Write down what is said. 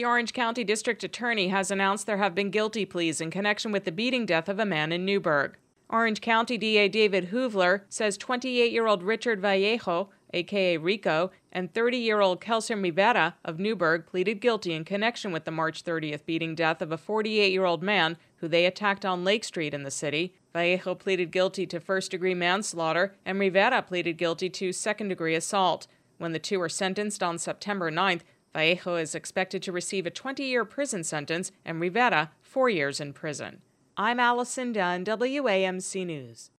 The Orange County District Attorney has announced there have been guilty pleas in connection with the beating death of a man in Newburgh. Orange County DA David Hoovler says 28-year-old Richard Vallejo, a.k.a. Rico, and 30-year-old Kelson Rivera of Newburgh pleaded guilty in connection with the March 30th beating death of a 48-year-old man who they attacked on Lake Street in the city. Vallejo pleaded guilty to first-degree manslaughter, and Rivera pleaded guilty to second-degree assault. When the two are sentenced on September 9th, Vallejo is expected to receive a 20-year prison sentence and Rivera 4 years in prison. I'm Allison Dunn, WAMC News.